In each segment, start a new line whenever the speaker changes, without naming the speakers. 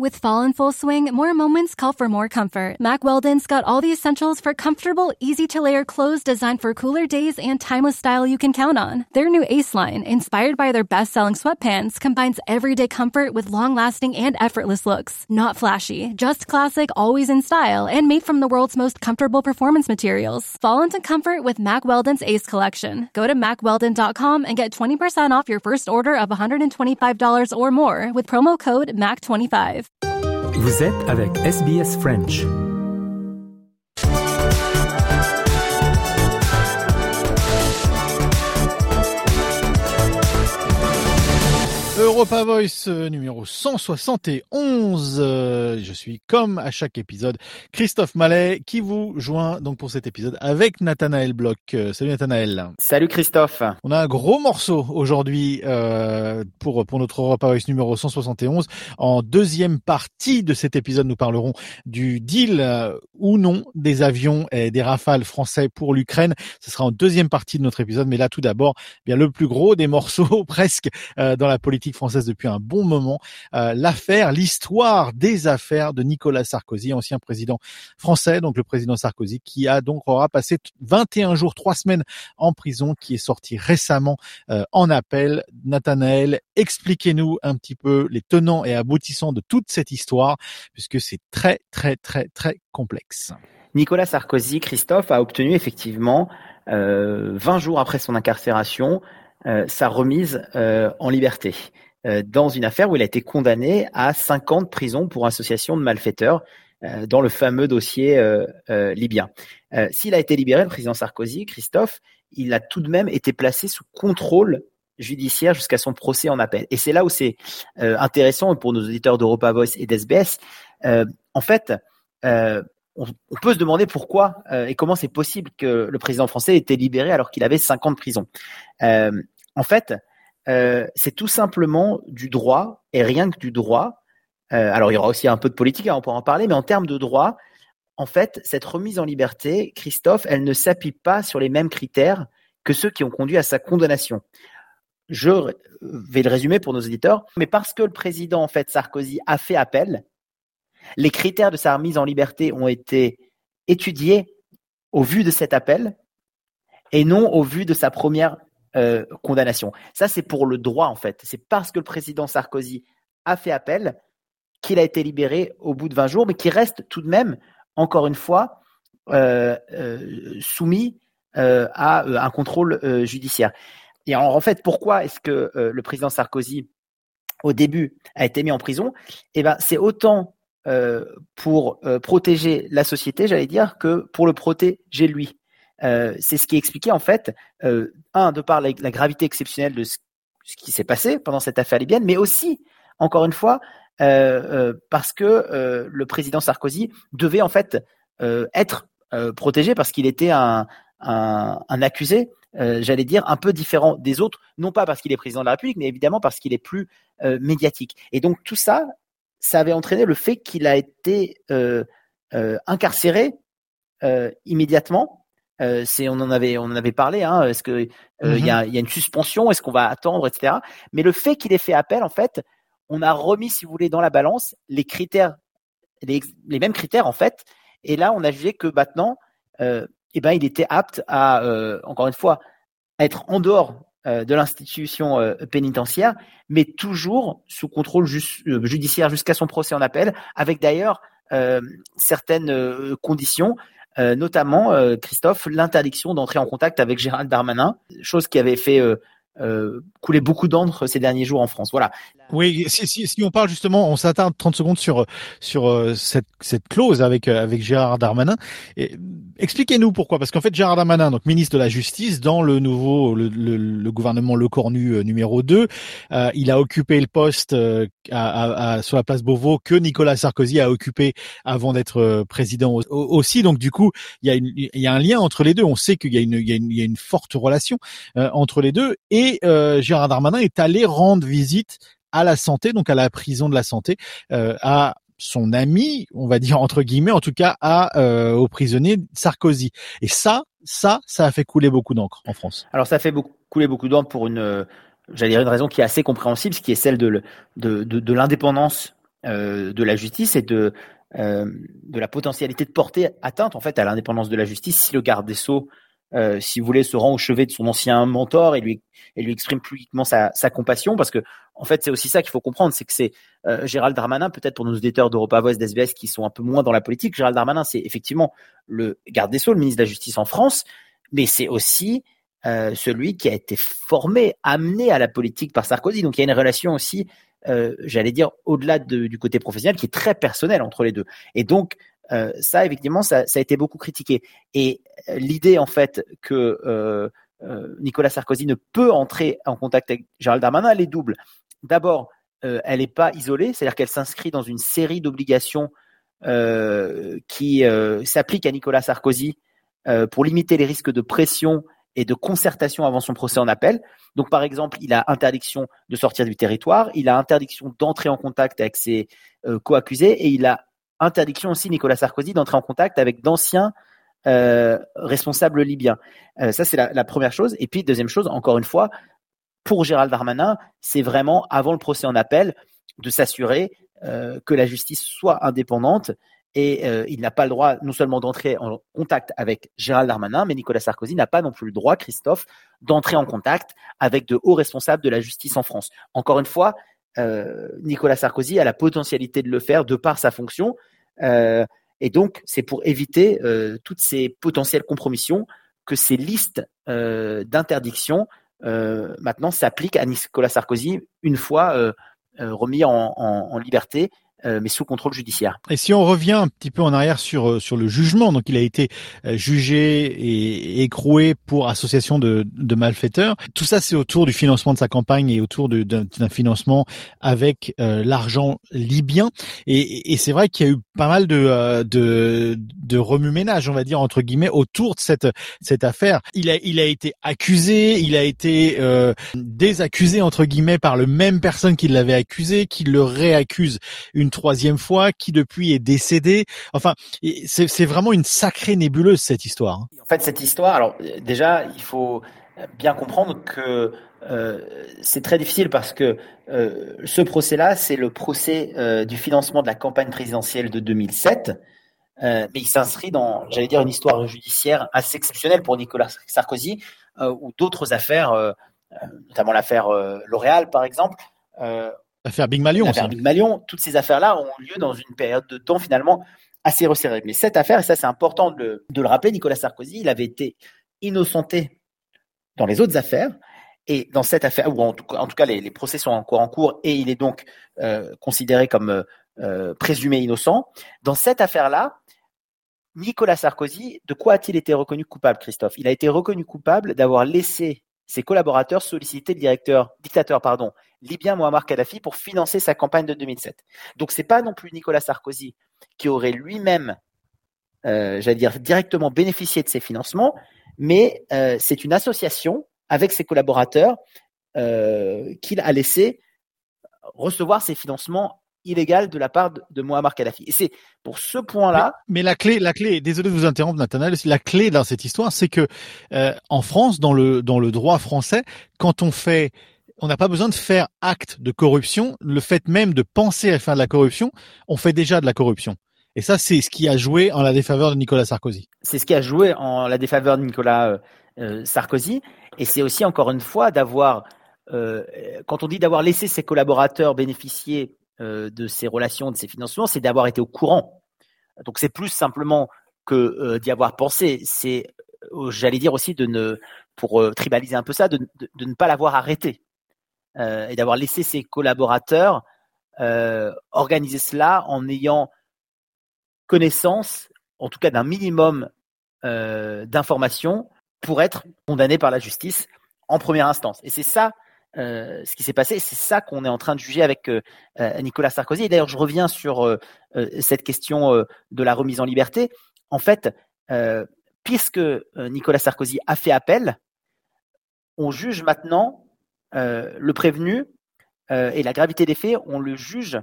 With fall in full swing, more moments call for more comfort. Mack Weldon's got all the essentials for comfortable, easy-to-layer clothes designed for cooler days and timeless style you can count on. Their new Ace line, inspired by their best-selling sweatpants, combines everyday comfort with long-lasting and effortless looks. Not flashy, just classic, always in style, and made from the world's most comfortable performance materials. Fall into comfort with Mack Weldon's Ace collection. Go to mackweldon.com and get 20% off your first order of $125 or more with promo code MAC25.
Vous êtes avec SBS French.
Europa Voice numéro 171. Je suis comme à chaque épisode Christophe Mallet qui vous joint donc pour cet épisode avec Nathanaël Bloch. Salut Nathanaël.
Salut Christophe.
On a un gros morceau aujourd'hui pour notre Europa Voice numéro 171. En deuxième partie de cet épisode, nous parlerons du deal ou non des avions et des Rafales français pour l'Ukraine. Ce sera en deuxième partie de notre épisode, mais là tout d'abord, bien le plus gros des morceaux presque dans la politique française depuis un bon moment, l'histoire des affaires de Nicolas Sarkozy, ancien président français, donc le président Sarkozy, qui aura passé 21 jours, 3 semaines en prison, qui est sorti récemment en appel. Nathanaël, expliquez-nous un petit peu les tenants et aboutissants de toute cette histoire, puisque c'est très, très, très, très complexe.
Nicolas Sarkozy, Christophe, a obtenu effectivement 20 jours après son incarcération sa remise en liberté dans une affaire où il a été condamné à 5 ans de prison pour association de malfaiteurs dans le fameux dossier libyen. S'il a été libéré, le président Sarkozy, Christophe, il a tout de même été placé sous contrôle judiciaire jusqu'à son procès en appel. Et c'est là où c'est intéressant pour nos auditeurs d'Europa Voice et d'SBS. En fait, on peut se demander pourquoi et comment c'est possible que le président français ait été libéré alors qu'il avait 5 ans de prison. En fait, c'est tout simplement du droit et rien que du droit. Alors, il y aura aussi un peu de politique, on pourra en parler, mais en termes de droit, en fait, cette remise en liberté, Christophe, elle ne s'appuie pas sur les mêmes critères que ceux qui ont conduit à sa condamnation. Je vais le résumer pour nos auditeurs, mais parce que le président, en fait, Sarkozy a fait appel, les critères de sa remise en liberté ont été étudiés au vu de cet appel et non au vu de sa première condamnation. Ça, c'est pour le droit, en fait. C'est parce que le président Sarkozy a fait appel qu'il a été libéré au bout de 20 jours, mais qui reste tout de même, encore une fois, soumis à un contrôle judiciaire. Et alors, en fait, pourquoi est-ce que le président Sarkozy, au début, a été mis en prison ? Eh ben, c'est autant pour protéger la société, j'allais dire, que pour le protéger lui. C'est ce qui expliquait en fait, de par la gravité exceptionnelle de ce qui s'est passé pendant cette affaire libyenne, mais aussi, encore une fois, parce que le président Sarkozy devait en fait être protégé parce qu'il était un accusé, j'allais dire, un peu différent des autres, non pas parce qu'il est président de la République, mais évidemment parce qu'il est plus médiatique. Et donc tout ça, ça avait entraîné le fait qu'il a été incarcéré immédiatement. On en avait parlé. Est-ce que il y a une suspension? Est-ce qu'on va attendre, etc. Mais le fait qu'il ait fait appel, en fait, on a remis, si vous voulez, dans la balance les critères, les mêmes critères en fait. Et là, on a jugé que maintenant, il était apte à, encore une fois, à être en dehors de l'institution pénitentiaire, mais toujours sous contrôle judiciaire jusqu'à son procès en appel, avec d'ailleurs certaines conditions. Notamment, Christophe, l'interdiction d'entrer en contact avec Gérald Darmanin, chose qui avait fait couler beaucoup d'encre ces derniers jours en France. Voilà.
Oui, si on parle justement, on s'attarde 30 secondes sur cette clause avec Gérald Darmanin. Et expliquez-nous pourquoi, parce qu'en fait Gérald Darmanin, donc ministre de la Justice dans le gouvernement Lecornu numéro 2, il a occupé le poste sur la place Beauvau que Nicolas Sarkozy a occupé avant d'être président aussi. Donc du coup, il y a un lien entre les deux. On sait qu'il y a une forte relation entre les deux. Et Gérald Darmanin est allé rendre visite à la Santé, donc à la prison de la Santé, à son ami, on va dire entre guillemets, en tout cas au prisonnier Sarkozy. Et ça a fait couler beaucoup d'encre en France.
Alors ça fait couler beaucoup d'encre pour une raison qui est assez compréhensible, ce qui est celle de l'indépendance de la justice et de la potentialité de porter atteinte en fait à l'indépendance de la justice si le garde des Sceaux, si vous voulez, se rend au chevet de son ancien mentor et lui exprime publiquement sa compassion, parce que en fait c'est aussi ça qu'il faut comprendre, c'est que c'est Gérald Darmanin, peut-être pour nos auditeurs d'Europa Voice, d'SBS qui sont un peu moins dans la politique, Gérald Darmanin c'est effectivement le garde des Sceaux, le ministre de la Justice en France, mais c'est aussi celui qui a été formé, amené à la politique par Sarkozy. Donc il y a une relation aussi, j'allais dire, au-delà du côté professionnel, qui est très personnel entre les deux. Et donc ça, effectivement, ça a été beaucoup critiqué. Et l'idée, en fait, que Nicolas Sarkozy ne peut entrer en contact avec Gérald Darmanin, elle est double. D'abord, elle n'est pas isolée, c'est-à-dire qu'elle s'inscrit dans une série d'obligations qui s'appliquent à Nicolas Sarkozy pour limiter les risques de pression et de concertation avant son procès en appel. Donc, par exemple, il a interdiction de sortir du territoire, il a interdiction d'entrer en contact avec ses co-accusés, et il a interdiction aussi, Nicolas Sarkozy, d'entrer en contact avec d'anciens responsables libyens. Ça, c'est la première chose. Et puis, deuxième chose, encore une fois, pour Gérald Darmanin, c'est vraiment, avant le procès en appel, de s'assurer que la justice soit indépendante. Et il n'a pas le droit non seulement d'entrer en contact avec Gérald Darmanin, mais Nicolas Sarkozy n'a pas non plus le droit, Christophe, d'entrer en contact avec de hauts responsables de la justice en France. Encore une fois, Nicolas Sarkozy a la potentialité de le faire de par sa fonction. Et donc, c'est pour éviter toutes ces potentielles compromissions que ces listes d'interdiction maintenant s'appliquent à Nicolas Sarkozy une fois remis en liberté, mais sous contrôle judiciaire.
Et si on revient un petit peu en arrière sur le jugement, donc il a été jugé et écroué pour association de malfaiteurs. Tout ça, c'est autour du financement de sa campagne et autour d'un financement avec l'argent libyen. Et c'est vrai qu'il y a eu pas mal de remue-ménage, on va dire entre guillemets, autour de cette affaire. Il a été accusé, il a été désaccusé entre guillemets par le même personne qui l'avait accusé, qui le réaccuse une troisième fois, qui depuis est décédé. Enfin, c'est vraiment une sacrée nébuleuse cette histoire.
En fait, cette histoire, alors déjà, il faut bien comprendre que c'est très difficile parce que ce procès-là, c'est le procès du financement de la campagne présidentielle de 2007. Mais il s'inscrit dans, j'allais dire, une histoire judiciaire assez exceptionnelle pour Nicolas Sarkozy, ou d'autres affaires, notamment l'affaire L'Oréal, par exemple.
L'affaire Big Malion aussi.
L'affaire Big Malion, toutes ces affaires-là ont lieu dans une période de temps finalement assez resserrée. Mais cette affaire, et ça c'est important de le rappeler, Nicolas Sarkozy, il avait été innocenté dans les autres affaires. Et dans cette affaire, ou en tout cas les procès sont encore en cours, et il est donc considéré comme présumé innocent. Dans cette affaire-là, Nicolas Sarkozy, de quoi a-t-il été reconnu coupable, Christophe ? Il a été reconnu coupable d'avoir laissé ses collaborateurs solliciter le dictateur libyen Mouammar Kadhafi pour financer sa campagne de 2007. Donc c'est pas non plus Nicolas Sarkozy qui aurait lui-même, j'allais dire, directement bénéficié de ces financements, mais c'est une association avec ses collaborateurs qu'il a laissé recevoir ces financements illégaux de la part de Mouammar Kadhafi. Et c'est pour ce point-là.
Mais la clé, désolé de vous interrompre, Nathanaël, la clé dans cette histoire, c'est que en France, dans le droit français, quand on n'a pas besoin de faire acte de corruption. Le fait même de penser à faire de la corruption, on fait déjà de la corruption. Et ça, c'est ce qui a joué en la défaveur de Nicolas Sarkozy.
C'est ce qui a joué en la défaveur de Nicolas Sarkozy. Et c'est aussi, encore une fois, d'avoir, quand on dit d'avoir laissé ses collaborateurs bénéficier de ces relations, de ces financements, c'est d'avoir été au courant. Donc c'est plus simplement que d'y avoir pensé. C'est, j'allais dire aussi, pour tribaliser un peu ça, de ne pas l'avoir arrêté. Et d'avoir laissé ses collaborateurs organiser cela en ayant connaissance, en tout cas d'un minimum d'informations pour être condamné par la justice en première instance. Et c'est ça ce qui s'est passé, c'est ça qu'on est en train de juger avec Nicolas Sarkozy. Et d'ailleurs, je reviens sur cette question de la remise en liberté. En fait, puisque Nicolas Sarkozy a fait appel, on juge maintenant le prévenu et la gravité des faits, on le juge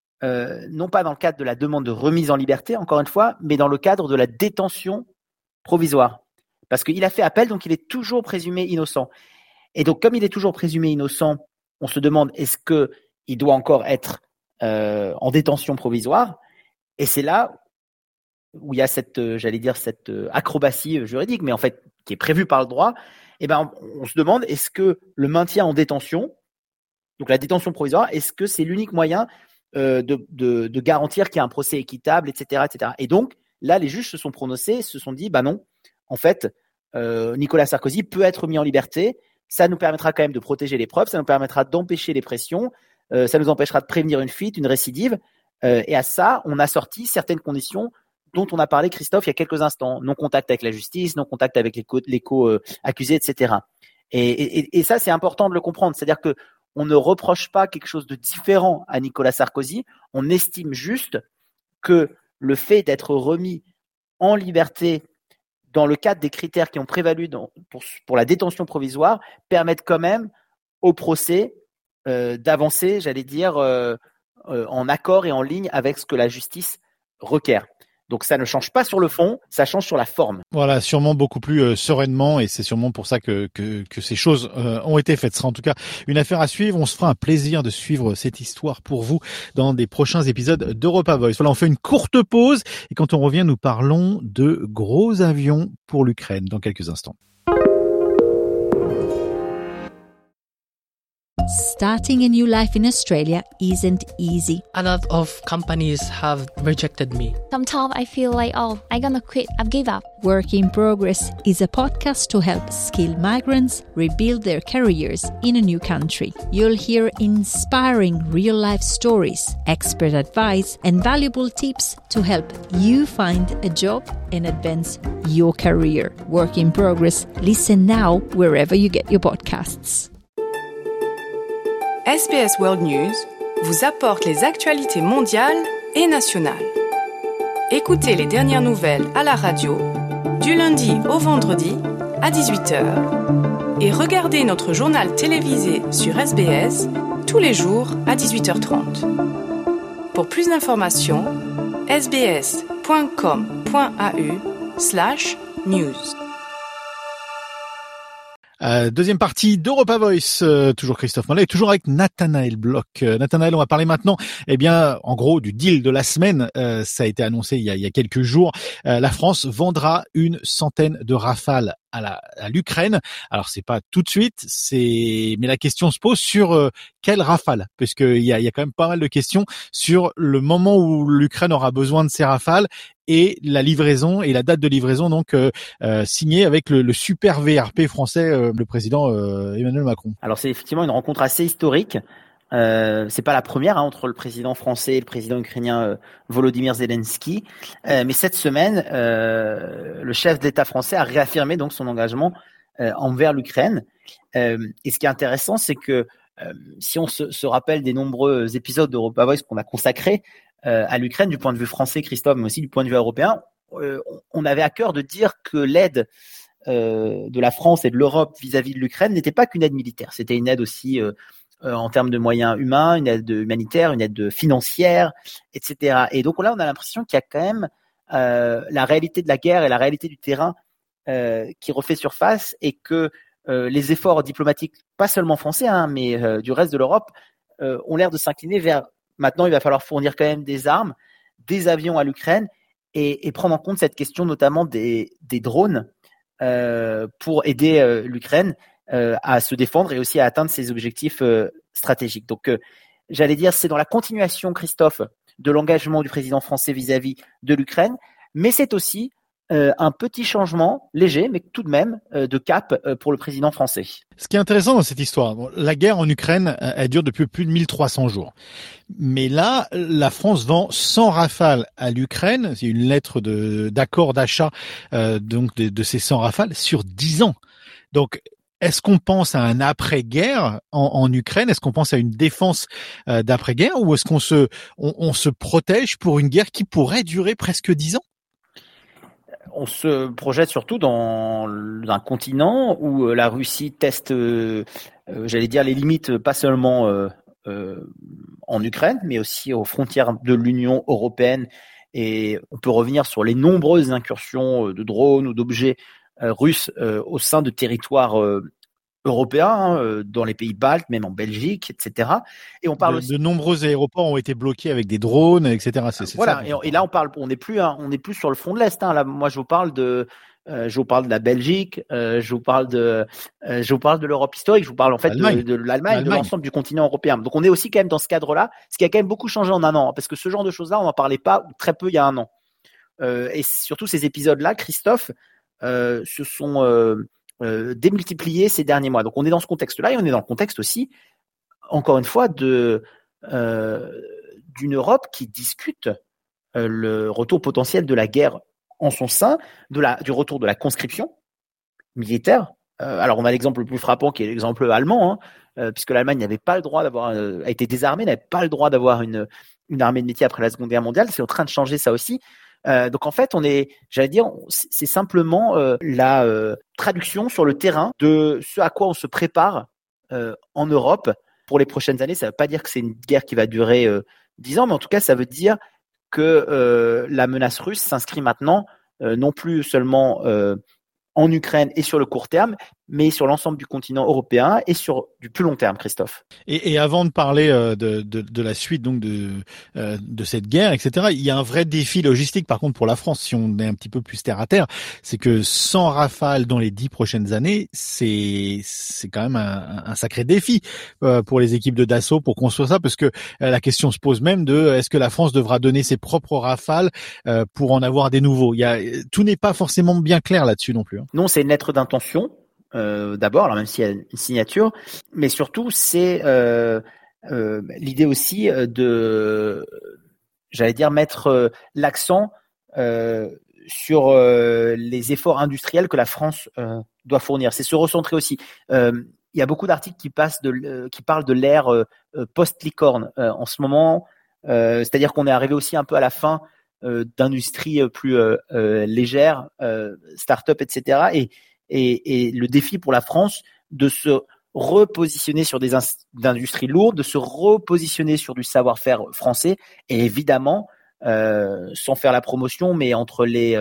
non pas dans le cadre de la demande de remise en liberté, encore une fois, mais dans le cadre de la détention provisoire. Parce qu'il a fait appel, donc il est toujours présumé innocent. Et donc, comme il est toujours présumé innocent, on se demande est-ce qu'il doit encore être en détention provisoire. Et c'est là où il y a cette acrobatie juridique, mais en fait qui est prévue par le droit. Et ben, on se demande, est-ce que le maintien en détention, donc la détention provisoire, est-ce que c'est l'unique moyen de garantir qu'il y a un procès équitable, etc., etc. Et donc là, les juges se sont prononcés, se sont dit, bah non, en fait, Nicolas Sarkozy peut être mis en liberté. Ça nous permettra quand même de protéger les preuves, ça nous permettra d'empêcher les pressions, ça nous empêchera de prévenir une fuite, une récidive. Et à ça, on a sorti certaines conditions dont on a parlé, Christophe, il y a quelques instants. Non-contact avec la justice, non-contact avec les co-accusés, etc. Et ça, c'est important de le comprendre. C'est-à-dire que on ne reproche pas quelque chose de différent à Nicolas Sarkozy. On estime juste que le fait d'être remis en liberté dans le cadre des critères qui ont prévalu pour la détention provisoire permettent quand même au procès d'avancer, j'allais dire, en accord et en ligne avec ce que la justice requiert. Donc ça ne change pas sur le fond, ça change sur la forme.
Voilà, sûrement beaucoup plus sereinement, et c'est sûrement pour ça que ces choses ont été faites. Ce sera en tout cas une affaire à suivre. On se fera un plaisir de suivre cette histoire pour vous dans des prochains épisodes d'Europa Voice. Voilà, on fait une courte pause et quand on revient, nous parlons de gros avions pour l'Ukraine dans quelques instants.
Starting a new life in Australia isn't easy.
A lot of companies have rejected me.
Sometimes I feel like, I'm gonna quit, I've give up.
Work in Progress is a podcast to help skilled migrants rebuild their careers in a new country. You'll hear inspiring real-life stories, expert advice, and valuable tips to help you find a job and advance your career. Work in Progress. Listen now wherever you get your podcasts.
SBS World News vous apporte les actualités mondiales et nationales. Écoutez les dernières nouvelles à la radio, du lundi au vendredi à 18h. Et regardez notre journal télévisé sur SBS tous les jours à 18h30. Pour plus d'informations, sbs.com.au/news.
Deuxième partie d'Europa Voice, toujours Christophe Mollet, toujours avec Nathanaël Bloch. Nathanaël, on va parler maintenant, en gros, du deal de la semaine. Ça a été annoncé il y a quelques jours. La France vendra 100 de Rafale à l'Ukraine. Alors c'est pas tout de suite, mais la question se pose sur quel Rafale, parce qu'il y a quand même pas mal de questions sur le moment où l'Ukraine aura besoin de ces Rafales et la livraison et la date de livraison donc signée avec le super VRP français, le président Emmanuel Macron.
Alors c'est effectivement une rencontre assez historique. C'est pas la première entre le président français et le président ukrainien Volodymyr Zelensky, mais cette semaine, le chef d'État français a réaffirmé donc son engagement envers l'Ukraine. Et ce qui est intéressant, c'est que si on se rappelle des nombreux épisodes d'Europa Voice qu'on a consacrés à l'Ukraine du point de vue français, Christophe, mais aussi du point de vue européen, on avait à cœur de dire que l'aide de la France et de l'Europe vis-à-vis de l'Ukraine n'était pas qu'une aide militaire, c'était une aide aussi en termes de moyens humains, une aide humanitaire, une aide financière, etc. Et donc là, on a l'impression qu'il y a quand même la réalité de la guerre et la réalité du terrain qui refait surface, et que les efforts diplomatiques, pas seulement français, mais du reste de l'Europe, ont l'air de s'incliner vers maintenant il va falloir fournir quand même des armes, des avions à l'Ukraine, et prendre en compte cette question notamment des drones pour aider l'Ukraine à se défendre et aussi à atteindre ses objectifs stratégiques. Donc, j'allais dire, c'est dans la continuation, Christophe, de l'engagement du président français vis-à-vis de l'Ukraine, mais c'est aussi un petit changement léger, mais tout de même de cap pour le président français.
Ce qui est intéressant dans cette histoire, la guerre en Ukraine, elle dure depuis plus de 1300 jours. Mais là, la France vend 100 Rafales à l'Ukraine. C'est une lettre d'accord d'achat donc de ces 100 Rafales sur 10 ans. Donc, est-ce qu'on pense à un après-guerre en Ukraine? Est-ce qu'on pense à une défense d'après-guerre, ou est-ce qu'on se protège pour une guerre qui pourrait durer presque 10 ans?
On se projette surtout dans un continent où la Russie teste, j'allais dire, les limites, pas seulement en Ukraine, mais aussi aux frontières de l'Union européenne. Et on peut revenir sur les nombreuses incursions de drones ou d'objets russes au sein de territoires européens, dans les pays baltes, même en Belgique, etc. Et on parle aussi
de nombreux aéroports ont été bloqués avec des drones, etc.
Voilà. Et là, on n'est plus sur le front de l'Est. Là, moi, je vous parle de la Belgique, je vous parle de l'Europe historique, je vous parle en fait de l'Allemagne, de l'ensemble du continent européen. Donc, on est aussi quand même dans ce cadre-là, ce qui a quand même beaucoup changé en un an, parce que ce genre de choses-là, on n'en parlait pas ou très peu il y a un an. Et surtout ces épisodes-là, Christophe, se sont démultipliés ces derniers mois. Donc, on est dans ce contexte-là et on est dans le contexte aussi, encore une fois, d'une Europe qui discute le retour potentiel de la guerre en son sein, du retour de la conscription militaire. Alors, on a l'exemple le plus frappant qui est l'exemple allemand, puisque l'Allemagne n'avait pas le droit a été désarmée, n'avait pas le droit d'avoir une armée de métier après la Seconde Guerre mondiale. C'est en train de changer ça aussi. Donc, en fait, c'est simplement la traduction sur le terrain de ce à quoi on se prépare en Europe pour les prochaines années. Ça ne veut pas dire que c'est une guerre qui va durer 10 ans, mais en tout cas, ça veut dire que la menace russe s'inscrit maintenant non plus seulement en Ukraine et sur le court terme, mais sur l'ensemble du continent européen et sur du plus long terme, Christophe.
Et avant de parler de la suite donc de cette guerre, etc., il y a un vrai défi logistique par contre pour la France, si on est un petit peu plus terre à terre, c'est que 100 Rafale dans les 10 prochaines années, c'est quand même un sacré défi pour les équipes de Dassault pour construire ça, parce que la question se pose même de est-ce que la France devra donner ses propres Rafales pour en avoir des nouveaux. Tout n'est pas forcément bien clair là-dessus non plus.
Non, c'est une lettre d'intention. D'abord, alors même s'il y a une signature, mais surtout c'est l'idée aussi j'allais dire, mettre l'accent sur les efforts industriels que la France doit fournir. C'est se recentrer aussi. Il y a beaucoup d'articles qui parlent de l'ère post-licorne en ce moment, c'est-à-dire qu'on est arrivé aussi un peu à la fin d'industries plus légères, start-up, etc. Et le défi pour la France de se repositionner sur des industries lourdes, de se repositionner sur du savoir-faire français, et évidemment, sans faire la promotion, mais entre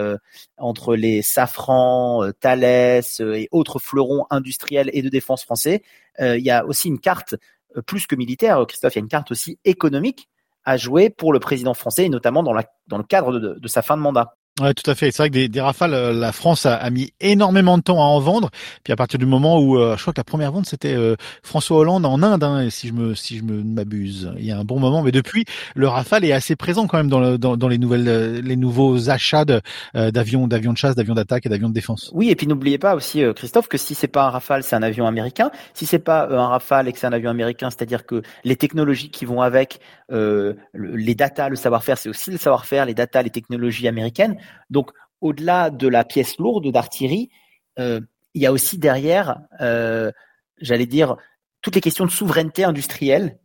les Safran, Thales et autres fleurons industriels et de défense français, il y a aussi une carte plus que militaire, Christophe, il y a une carte aussi économique à jouer pour le président français, et notamment dans le cadre de sa fin de mandat.
Ouais, tout à fait. C'est vrai que des Rafales, la France a mis énormément de temps à en vendre. Puis à partir du moment où, je crois que la première vente c'était François Hollande en Inde, si je me m'abuse. Il y a un bon moment, mais depuis, le Rafale est assez présent quand même dans les nouveaux achats d'avions de chasse, d'avions d'attaque et d'avions de défense.
Oui, et puis n'oubliez pas aussi, Christophe, que si c'est pas un Rafale, c'est un avion américain. Si c'est pas un Rafale et que c'est un avion américain, c'est-à-dire que les technologies qui vont avec, les data, le savoir-faire, c'est aussi le savoir-faire, les data, les technologies américaines. Donc, au-delà de la pièce lourde d'artillerie, il y a aussi derrière, j'allais dire, toutes les questions de souveraineté industrielle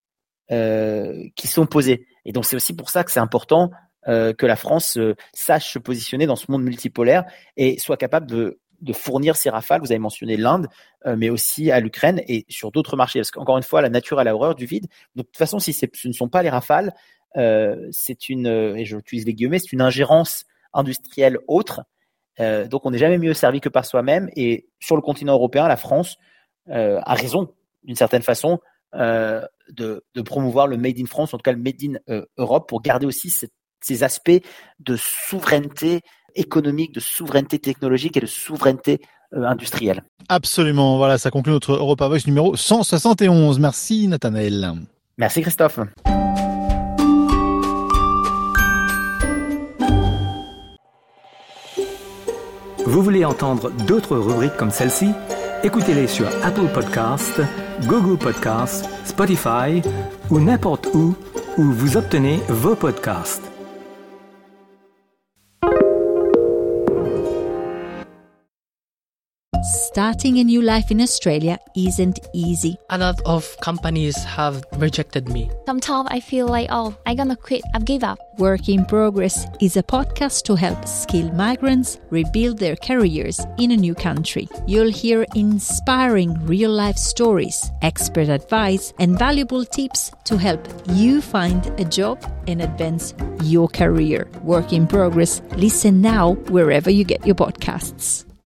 qui sont posées. Et donc, c'est aussi pour ça que c'est important que la France sache se positionner dans ce monde multipolaire et soit capable de fournir ses Rafales. Vous avez mentionné l'Inde, mais aussi à l'Ukraine et sur d'autres marchés. Parce qu'encore une fois, la nature a la horreur du vide. Donc, de toute façon, si ce ne sont pas les Rafales, c'est et je utilise les guillemets, c'est une ingérence industrielle autre. Donc, on n'est jamais mieux servi que par soi-même. Et sur le continent européen, la France a raison, d'une certaine façon, de promouvoir le Made in France, en tout cas le Made in Europe, pour garder aussi ces aspects de souveraineté économique, de souveraineté technologique et de souveraineté industrielle.
Absolument. Voilà, ça conclut notre Europa Voice numéro 171. Merci Nathanaël.
Merci Christophe.
Vous voulez entendre d'autres rubriques comme celle-ci? Écoutez-les sur Apple Podcasts, Google Podcasts, Spotify ou n'importe où vous obtenez vos podcasts.
Starting a new life in Australia isn't easy.
A lot of companies have rejected me.
Sometimes I feel like, I'm gonna quit. I've give up.
Work in Progress is a podcast to help skilled migrants rebuild their careers in a new country. You'll hear inspiring real-life stories, expert advice, and valuable tips to help you find a job and advance your career. Work in Progress. Listen now wherever you get your podcasts.